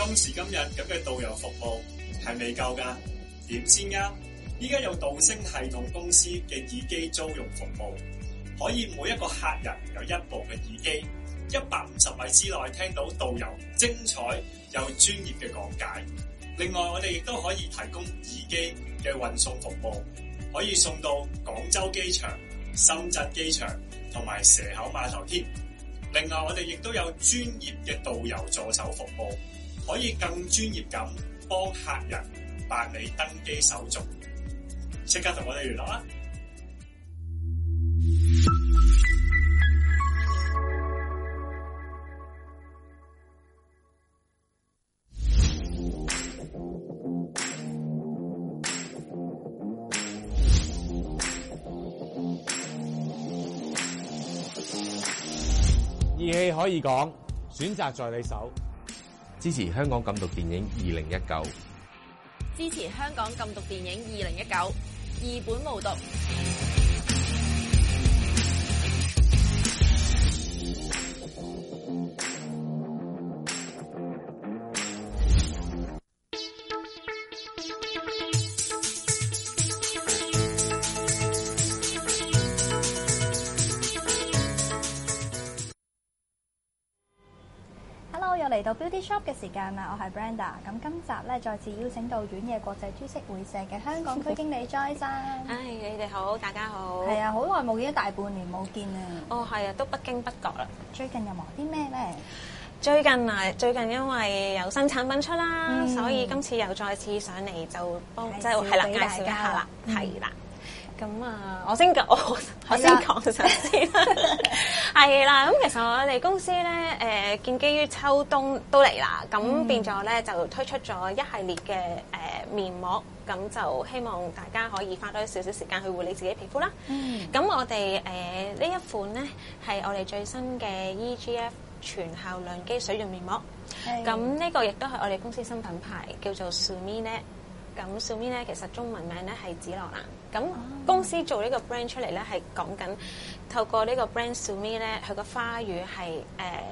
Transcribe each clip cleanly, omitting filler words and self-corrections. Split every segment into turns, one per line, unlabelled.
今時今日咁嘅導遊服務係未夠㗎，點先啱？依家有導聲系統公司嘅耳機租用服務，可以每一個客人有一部嘅耳機，150米之內聽到導遊精彩又專業嘅講解。另外，我哋亦都可以提供耳機嘅運送服務，可以送到廣州機場、深圳機場同埋蛇口碼頭添。另外，我哋亦都有專業嘅導遊助手服務，可以更專業咁幫客人辦理登機手續。即刻同我哋聯絡啦！
義氣可以講，選擇在你手。
支持香港禁毒電影2019，
支持香港禁毒電影2019，義本無毒。
嚟到 Beauty Shop 嘅時間啦，我係 Brenda。咁今集咧再次邀請到遠野國際株式會社嘅香港區經理 Joy 生。
你哋好，大家好。
係啊，好耐冇見，大半年冇見啊。
哦，係啊，都不經不覺啦。
最近又忙啲咩咧？最
近因為有新產品出啦，所以今次又再次上嚟就幫即係係啦，介紹一下啦，係啦。咁我先講先係啦。咁其實我哋公司咧，建基於秋冬都嚟啦，咁變咗咧就推出咗一系列嘅面膜，咁就希望大家可以花多少少時間去護理自己皮膚啦。咁我哋呢一款咧係我哋最新嘅 EGF 全效量肌水潤面膜。咁呢個亦都係我哋公司新品牌，叫做 Sumine。咁 Sumine 咧其實中文名咧係紫羅蘭。咁公司做呢個 brand 出嚟咧，係講緊透過呢個 brand Sumine 咧，佢個花語係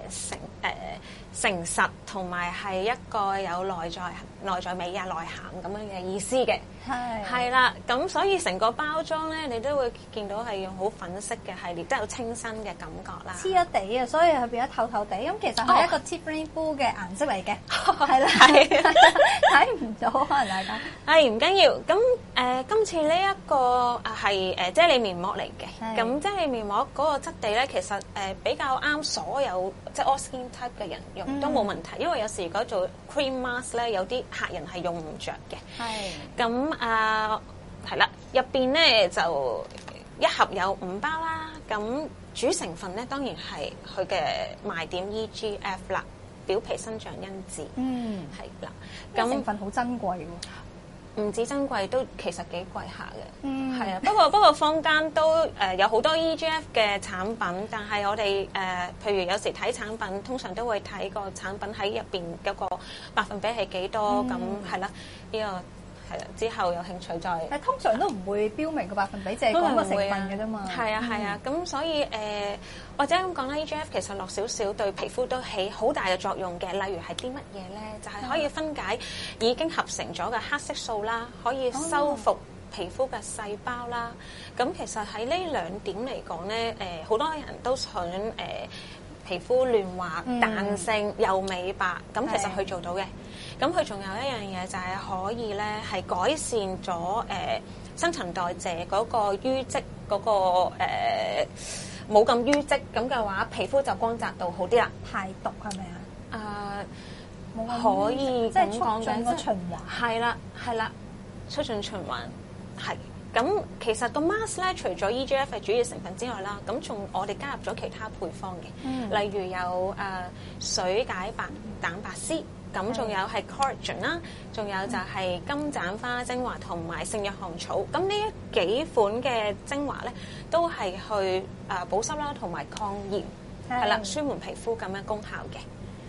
誠實，同埋係一個有內在美啊、內涵咁樣嘅意思嘅。係啦，咁所以成個包裝咧，你都會見到係用好粉色嘅系列，都有清新嘅感覺啦。
黐一地啊，所以佢變咗透透地。咁其實係一個 Tiffany blue 嘅顏色嚟嘅。係啦，睇唔到可能大家。
係唔緊要。咁今次呢一個係啫喱面膜嚟嘅。咁啫喱面膜嗰個質地咧，其實比較啱所有即係 all skin type 嘅人用都冇問題。因為有時如果做 cream mask 咧，有啲客人係用唔着嘅。咁係啦，入邊咧就一盒有5包啦。咁主成分咧當然係佢嘅賣點 EGF 啦，表皮生長因子。係啦，咁
成分好珍貴喎。
唔止珍貴，都其實幾貴下嘅。係啊，不過坊間都有好多 EGF 嘅產品，但係我哋譬如有時睇產品，通常都會睇個產品喺入邊嗰個百分比係幾多。咁係啦，呢個。係啦，之後有興趣再。
通常都唔會標明個百分比，淨係講個成分嘅啫嘛。
係啊，咁所以或者咁講啦 ，EGF 其實落少少對皮膚都起好大嘅作用嘅。例如係啲乜嘢咧？就係可以分解已經合成咗嘅黑色素啦，可以修復皮膚嘅細胞啦。咁其實喺呢2點嚟講咧，好多人都想皮膚嫩滑、彈性又美白，咁其實佢做到嘅。咁佢仲有一樣嘢就係可以咧，係改善咗新陳代謝嗰個淤積嗰個冇咁淤積，咁嘅話皮膚就光澤度好啲啦。
排毒係咪啊？
可以
即係促進個循環。
係啦，促進循環係。咁其實個 mask 咧，除咗 EGF 係主要成分之外啦，咁仲我哋加入咗其他配方嘅，例如有水解白蛋白絲。咁仲有係 collagen 啦，仲有就係金盞花精華同埋聖約翰草。咁呢幾款嘅精華咧，都係去保濕啦，同埋抗炎，係啦，舒緩皮膚咁樣功效嘅。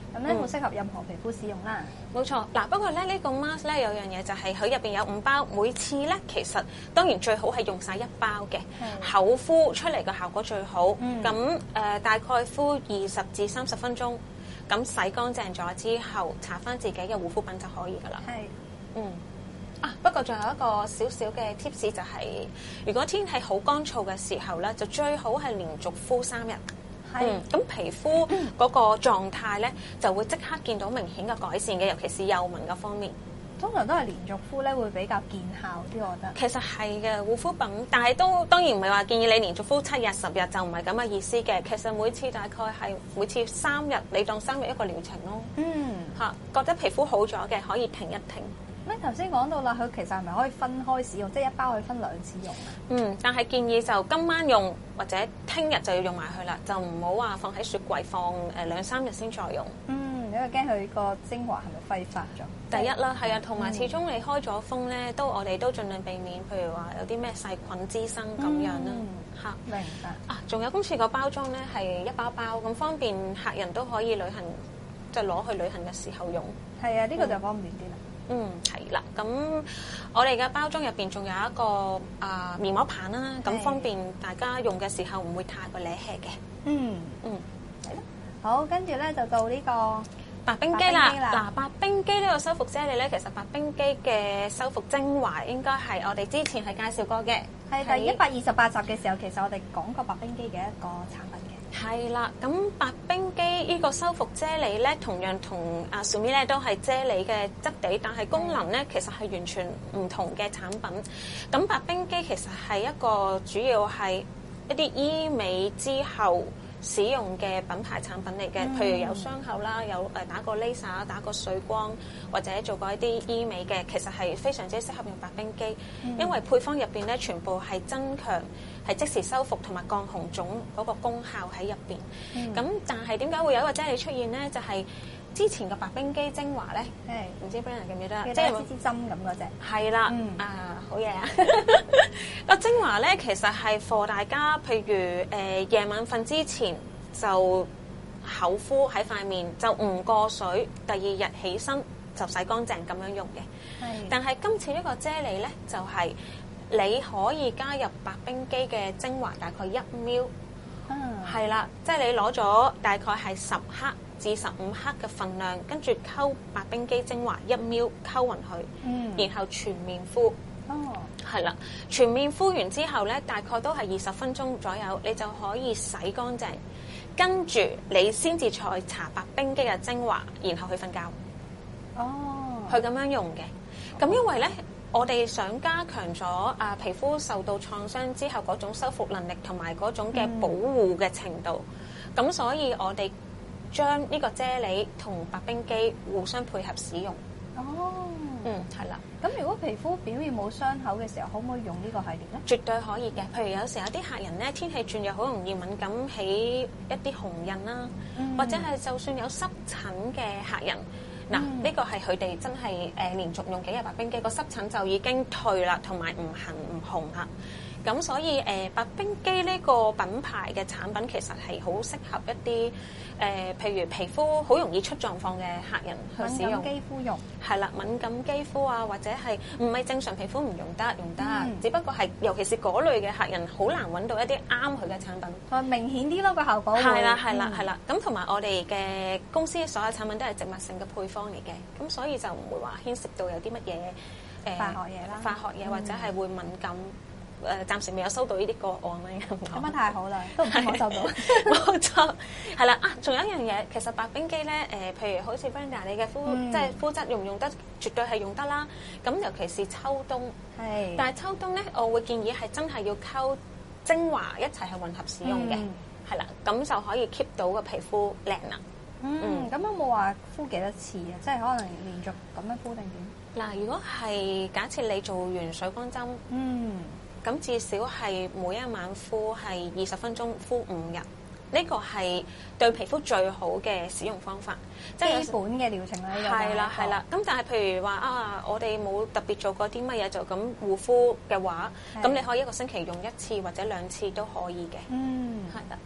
咁咧好適合任何皮膚使用啦。
冇錯，嗱不過咧呢個 mask 咧有樣嘢就係佢入邊有5包，每次咧其實當然最好係用晒1包嘅，口敷出嚟嘅效果最好。咁大概敷20至30分鐘，咁洗乾淨咗之後，搽翻自己嘅護膚品就可以噶啦。係，不過仲有一個少少嘅 tips 就係，如果天氣好乾燥嘅時候咧，就最好係連續敷3日。咁皮膚嗰個狀態咧就會即刻見到明顯嘅改善嘅，尤其是幼紋嗰方面。
通常都係連續敷咧會比較見效啲，我覺得。
其實係嘅護膚品，但係都當然唔係話建議你連續敷7日10日，就唔係咁嘅意思嘅。其實每次大概係每次3日，你當3日一個療程咯。覺得皮膚好咗嘅可以停一停。
咁頭先講到啦，佢其實係咪可以分開使用，即係一包可以分2次用啊？
但係建議就今晚用或者聽日就要用埋佢啦，就唔好話放喺雪櫃放2-3日先再用。
因為驚佢個精華係咪揮發咗？
第一啦，係啊，同埋始終你開咗封咧，我哋都盡量避免，譬如話有啲咩細菌滋生咁樣啦。
明白。
仲有今次個包裝咧係一包包，咁方便客人都可以旅行，即係攞去旅行嘅時候用。
係啊，呢個就方便啲啦。
係啦，咁我哋嘅包裝入邊仲有一個面膜棒啦，咁方便大家用嘅時候唔會太過惹氣嘅。
係咯。好，跟住咧就到呢個
白冰肌啦。嗱，白冰肌呢個修復啫喱咧，其實白冰肌嘅修復精華應該係我哋之前係介紹過嘅，
係第128集嘅時候，其實我哋講過白冰肌嘅一個產品嘅。
係啦，咁白冰肌呢個修復啫喱咧，同樣同阿 Sumi 咧都係啫喱嘅質地，但係功能咧其實係完全唔同嘅產品。咁白冰肌其實係一個主要係一啲醫美之後使用嘅品牌產品嚟嘅，譬如有傷口啦，有打過 laser、打過水光或者做過一啲醫美嘅，其實係非常之適合用白冰肌，因為配方入邊咧全部係增強係即時修復同埋降紅腫嗰個功效喺入邊。咁但係點解會有一個啫喱出現咧？就係之前嘅白冰肌精華咧，唔知 Brianna 記唔記得？
即係支支針咁嗰隻。係
啦，好嘢啊！個精華咧其實係 for 大家，譬如夜晚瞓之前就口敷喺塊面，就唔過水，第2日起身就洗乾淨咁樣用嘅。但係今次呢個啫喱咧，就係你可以加入白冰肌嘅精華，大概1 ml。係啦，即係你攞咗大概係10克至15克嘅份量，跟住溝白冰肌精華1 ml 溝勻佢，然後全面敷。係啦，全面敷完之後咧，大概都係20分鐘左右，你就可以洗乾淨，跟住你先至再搽白冰肌嘅精華，然後去瞓覺。佢咁樣用嘅。咁因為咧，我哋想加強咗皮膚受到創傷之後嗰種修復能力同埋嗰種嘅保護嘅程度，咁所以我哋將呢個啫喱同白冰肌互相配合使用。係啦。
咁如果皮膚表面冇傷口嘅時候，可唔可以用呢個系列咧？
絕對可以嘅。譬如有時有啲客人咧，天氣轉又好容易敏感起一啲紅印啦，或者係就算有濕疹嘅客人，呢個係佢哋真係連續用幾日白冰肌，個濕疹就已經退啦，同埋唔痕唔紅啦。咁所以白冰肌呢個品牌嘅產品其實係好適合一啲譬如皮膚好容易出狀況嘅客人去使用。
敏感肌膚用
係啦，敏感肌膚啊，或者係唔係正常皮膚唔用得，只不過係尤其是嗰類嘅客人好難揾到一啲啱佢嘅產品。
同埋明顯啲咯，個效果會。
係啦。咁同埋我哋嘅公司所有產品都係植物性嘅配方嚟嘅，咁所以就唔會話牽涉到有啲乜嘢
化學嘢啦，
化學嘢或者係會敏感。暫時未有收到呢啲個案咧，
咁樣太好啦，都唔知我收到。
冇錯，係啦仲有一樣嘢，其實白冰肌咧，譬如好似 Brenda 你嘅即係膚質用唔用得，絕對係用得啦。咁尤其是秋冬，但係秋冬咧，我會建議係真係要溝精華一齊係混合使用嘅，係啦，咁就可以 keep 到個皮膚靚啦。
咁有冇話敷幾多次啊？即係可能連續咁樣敷定點？
嗱，如果係假設你做完水光針，咁至少係每一晚敷係20分鐘，敷5日，呢個係對皮膚最好嘅使用方法，
即係基本嘅療程啦。
係啦。咁但係譬如話我哋冇特別做過啲乜嘢，就咁護膚嘅話，咁你可以1個星期用1次或者2次都可以嘅。係啦。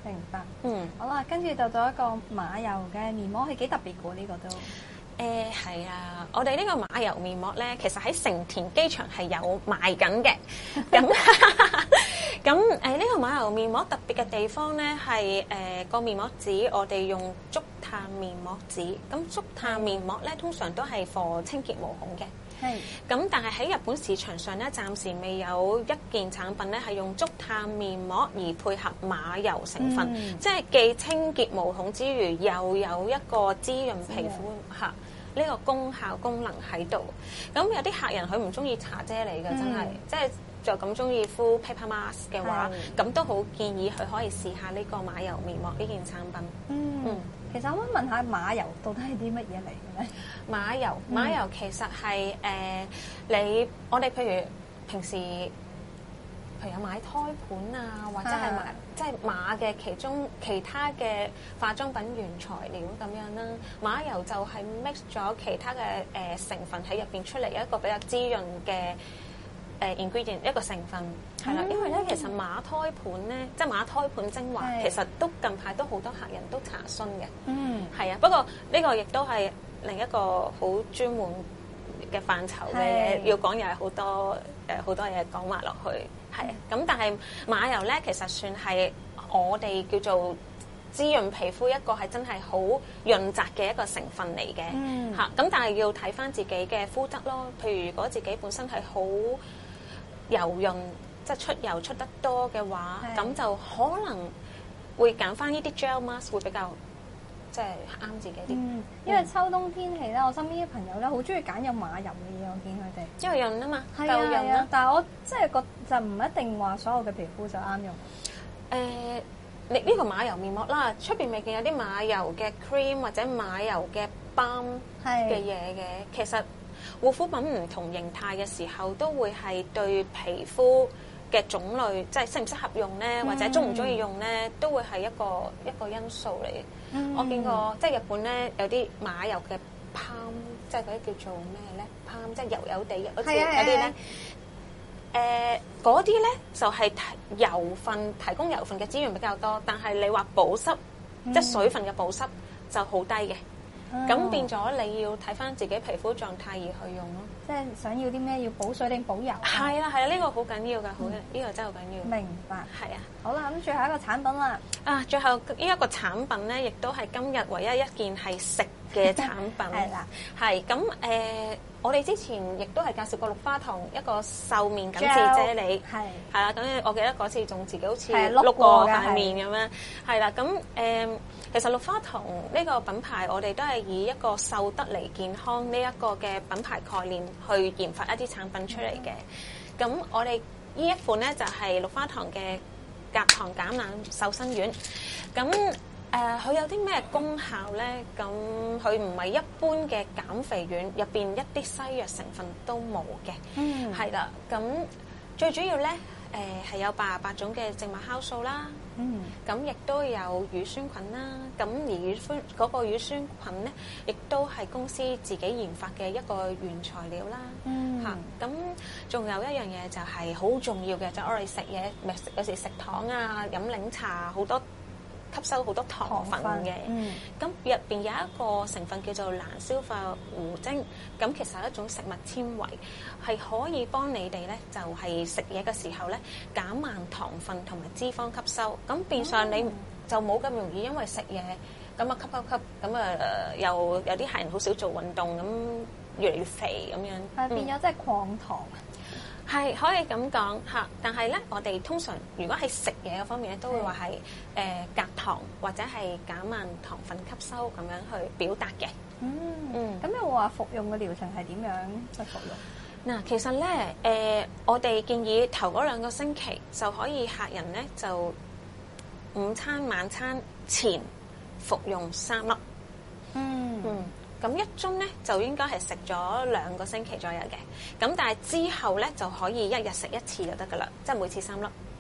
明白。好啦，跟住就到一個馬油嘅面膜，係幾特別嘅喎，呢個都。
係啊，我哋呢個馬油面膜咧，其實喺成田機場係有賣緊嘅。咁呢個馬油面膜特別嘅地方咧，係個面膜紙我哋用竹炭面膜紙。咁竹炭面膜咧，通常都係for清潔毛孔嘅。
係。
咁但係喺日本市場上咧，暫時未有一件產品咧係用竹炭面膜而配合馬油成分，即係既清潔毛孔之餘，又有一個滋潤皮膚嚇。呢個功能喺度，咁有啲客人佢唔中意搽啫喱嘅，真係，即係就咁中意敷 paper mask 嘅話，咁都好建議佢可以試下呢個馬油面膜呢件產品。
其實我想問下馬油到底係啲乜嘢嚟嘅咧？
馬油其實係我哋譬如平時譬如有買胎盤啊，或者係買即係馬嘅其他嘅化妝品原材料咁樣啦。馬油就係 mix 咗其他嘅成分喺入邊出嚟，一個比較滋潤嘅ingredient 一個成分係啦。因為咧其實馬胎盤咧，即係馬胎盤精華，其實都近排都好多客人都查詢嘅。係啊，不過呢個亦都係另一個好專門嘅範疇嘅嘢，要講又係好多嘢講埋落去。係啊，咁但係馬油咧，其實算係我哋叫做滋潤皮膚一個係真係好潤澤嘅一個成分嚟嘅嚇。咁但係要睇翻自己嘅膚質咯。譬如如果自己本身係好油潤，即係出油出得多嘅話，咁就可能會揀翻呢啲 gel mask 會比較即係啱自己啲。
因為秋冬天氣咧，我身邊啲朋友咧好中意揀有馬油嘅嘢，我見佢哋。
因為潤啊嘛，
夠
潤啦。
但係我即係覺就唔一定話所有嘅皮膚就啱用。
你呢個馬油面膜啦，出邊未見有啲馬油嘅 cream 或者馬油嘅 balm 嘅嘢嘅。其實護膚品唔同形態嘅時候，都會係對皮膚嘅種類，即係適唔適合用咧，或者中唔中意用咧，都會係一個因素嚟嘅。我見過即係日本咧有啲馬油嘅 palm， 即係嗰啲叫做咩咧 palm， 即係油油地，好似有啲咧。嗰啲咧就係提供油分嘅資源比較多，但係你話保濕，即係水分嘅保濕就好低嘅。咁變咗你要睇翻自己皮膚狀態而去用咯。
即係想要啲咩？要補水定補油？
係啦，呢個好緊要㗎，呢個真係好緊要。
明白。係
啊。
好啦，咁最後一個產品啦。
最後呢一個產品咧，亦都係今日唯一一件係食嘅產品。係啦。係咁我哋之前亦都係介紹過氯花糖一個瘦面緊緻啫喱，係啦。咁我記得嗰次仲自己好似碌過塊面咁樣，係啦。咁其實氯花糖呢個品牌，我哋都係以一個瘦得嚟健康呢一個嘅品牌概念去研發一啲產品出嚟嘅。咁我哋呢一款咧就係氯花糖嘅隔糖減懶瘦身丸。咁佢有啲咩功效咧？咁佢唔係一般嘅減肥丸，入邊一啲西藥成分都冇嘅。係啦。咁最主要咧，係有88種嘅植物酵素啦。咁亦都有乳酸菌啦。咁而嗰個乳酸菌咧，亦都係公司自己研發嘅一個原材料啦。咁仲有一樣嘢就係好重要嘅，就係我哋食嘢，有時食糖啊、飲檸茶好多。吸收好多糖分嘅，咁入邊有一個成分叫做難消化糊精，咁其實係一種食物纖維，係可以幫你哋咧，就係食嘢嘅時候咧減慢糖分同埋脂肪吸收，咁變相你就冇咁容易因為食嘢咁啊吸，咁又有啲客人好少做運動，咁越嚟越肥咁樣，
變咗即係擴糖。
係可以咁講嚇，但係咧，我哋通常如果喺食嘢嗰方面咧，都會話係隔糖或者係減慢糖分吸收咁樣去表達嘅。
咁有冇話服用嘅療程係點樣去服用？
嗱，其實咧我哋建議頭嗰2個星期就可以客人咧就午餐晚餐前服用3粒。咁一樽咧就應該係食咗2個星期左右嘅，咁但係之後咧就可以一日食1次就得噶啦，即係每次3粒。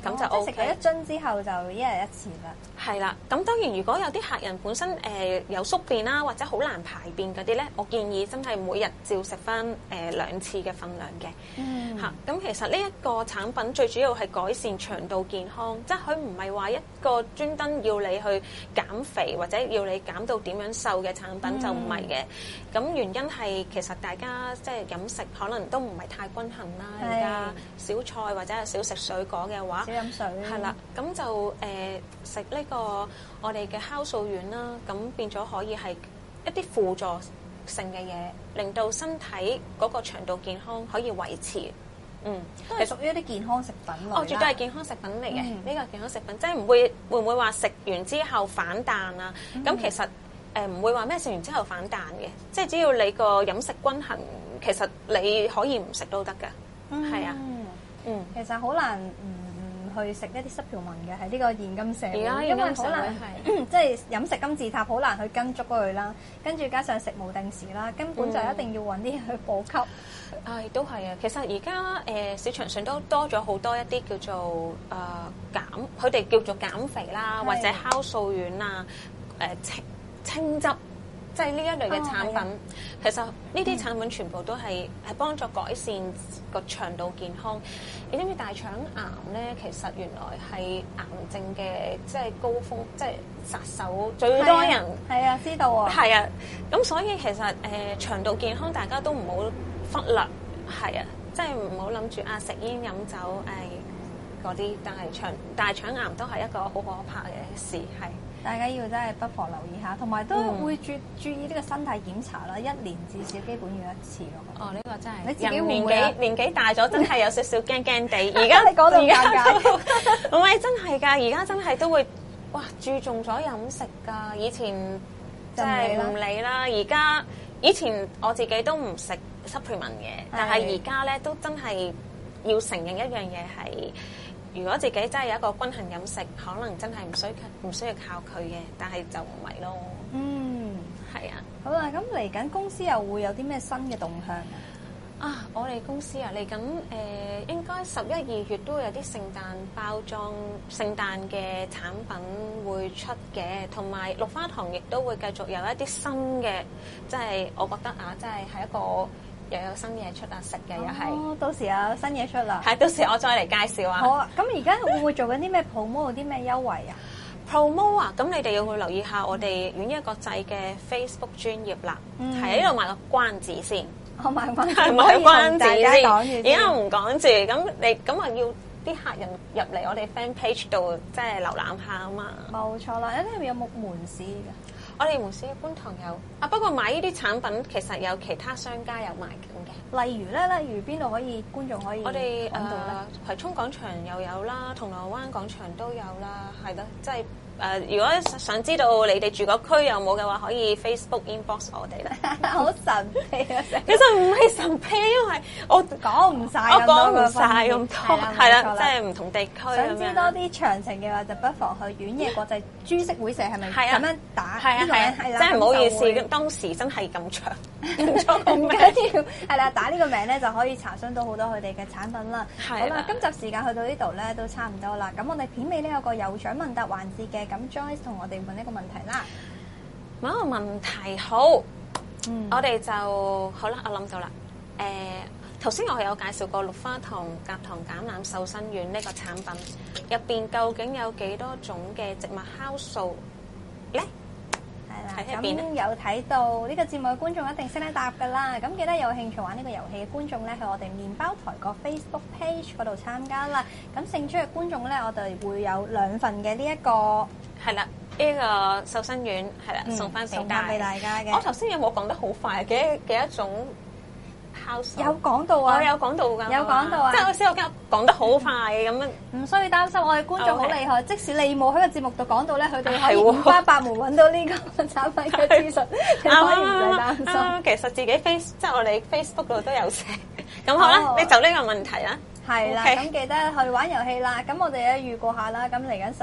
咁就 OK。
食咗一樽之後就一日一次啦。
係啦，咁當然如果有啲客人本身有宿便啦，或者好難排便嗰啲咧，我建議真係每日照食翻2次嘅份量嘅。嚇，咁其實呢一個產品最主要係改善腸道健康，即係佢唔係話一個專登要你去減肥或者要你減到點樣瘦嘅產品，就唔係嘅。咁原因係其實大家即係飲食可能都唔係太均衡啦，而家少菜或者係少食水果嘅話，
少飲水
係啦，咁就食呢個我哋嘅酵素丸啦，咁變咗可以係一啲輔助性嘅嘢，令到身體嗰個腸道健康可以維持。
都係屬於一啲健康食品類啦。
絕對係健康食品嚟嘅。呢個健康食品即係會唔會話食完之後反彈啊？咁其實唔會話咩食完之後反彈嘅，即係只要你個飲食均衡，其實你可以唔食都得㗎。係啊，
其實好難去食一啲supplement嘅喺呢個現今社會，
因為好難
即係飲食金字塔好難去跟足佢啦，跟住加上食無定時啦，根本就一定要揾啲去補給。
都係啊！其實而家市場上都多咗好多一啲叫做佢哋叫做減肥啦，或者酵素丸啊，清汁。即係呢一類嘅產品，其實呢啲產品全部都係幫助改善個腸道健康。你知唔知大腸癌咧？其實原來係癌症嘅即係高峰，即係殺手最多人。
係啊，知道啊。
係啊，咁所以其實腸道健康大家都唔好忽略，係啊，即係唔好諗住食煙飲酒嗰啲，但係大腸癌都係一個好可怕嘅事，係。
大家要真係不妨留意下，同埋都會注意呢個身體檢查啦，1年至少基本要1次咯。
呢個真係
你自己會唔會
年紀大咗，真係有少少驚驚地。
而家你講到尷尬，
唔係真係㗎，而家真係都會注重咗飲食㗎。以前即係唔理啦，而家以前我自己都唔食 supplement 嘅，但係而家咧都真係要承認一樣嘢係。如果自己真係有一個均衡飲食，可能真係唔需要靠佢嘅，但係就唔係咯。係啊。
好啦，咁嚟緊公司又會有啲咩新嘅動向啊？
我哋公司嚟緊應該11、2月都會有啲聖誕包裝、聖誕嘅產品會出嘅，同埋綠花堂亦都會繼續有一啲新嘅，即係我覺得真係一個。又有新嘢出食嘅又係，
到時有新嘢出啦。
係，到時我再嚟介紹啊。
好啊，咁而家會唔會做緊啲咩 promo 啲咩優惠啊
？promo 啊，咁你哋要去留意下我哋遠一國際嘅 Facebook 專頁啦。喺呢度賣個關子先。
我賣關子，
賣關子先。而家唔講住，咁啊要啲客人入嚟我哋 fan page 度，即係瀏覽下啊嘛。
冇錯啦，你有冇門市㗎？
我哋門市嘅觀塘有不過買呢啲產品其實有其他商家有賣緊嘅。
例如邊度觀眾可以？
我哋葵涌廣場又有啦，銅鑼灣廣場都有啦，係咯，即係如果想知道你哋住個區有冇嘅話，可以 Facebook inbox 我哋啦。
好神秘啊！
其實唔係神秘，因為我講唔晒咁多，係啦，即係唔同地區。
想知多啲詳情嘅話，就不妨去遠嘢國際株式會社係咪咁樣打？係啦，
真係唔好意思，當時真係咁長，
唔緊要。係啦，打呢個名咧就可以查詢到好多佢哋嘅產品啦。好啦，今集時間去到呢度咧都差唔多啦。咁我哋片尾呢有個有獎問答環節嘅。咁 Joyce 同我哋問一個問題啦。
問一個問題好，我哋就好啦。我諗到啦。頭先我有介紹過綠花糖甲糖橄欖瘦身丸呢個產品，入邊究竟有幾多種嘅植物酵素咧？
係啦，咁有睇到呢個節目嘅觀眾一定識得答㗎啦。咁記得有興趣玩呢個遊戲嘅觀眾咧，去我哋麵包台個 Facebook page 嗰度參加啦。咁勝出嘅觀眾咧，我哋會有2份嘅呢一個
係啦，呢個瘦身丸係啦，送翻俾大家嘅。我頭先有冇講得好快？幾多種酵素？
有講到啊，
我有講到㗎，
有講到啊。
即係我先講得好快咁樣，
唔需要擔心。我哋觀眾好厲害，即使你冇喺個節目度講到咧，佢哋可以五花八門揾到呢個產品嘅資訊，你可以唔使擔心。
其實自己即係我哋 Facebook 度都有寫。咁好啦，你就呢個問題啦。
係啦，咁記得去玩遊戲啦。咁我哋咧預告下啦。咁嚟緊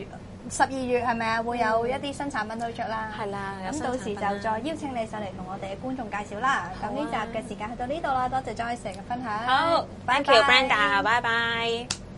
12月係咪啊？會有一啲新產品推出啦。係啦，咁到時就再邀請你上嚟同我哋嘅觀眾介紹啦。咁呢集嘅時間去到呢度啦，多謝 Joyce 嘅分享。
好，Thank you Brenda，拜拜。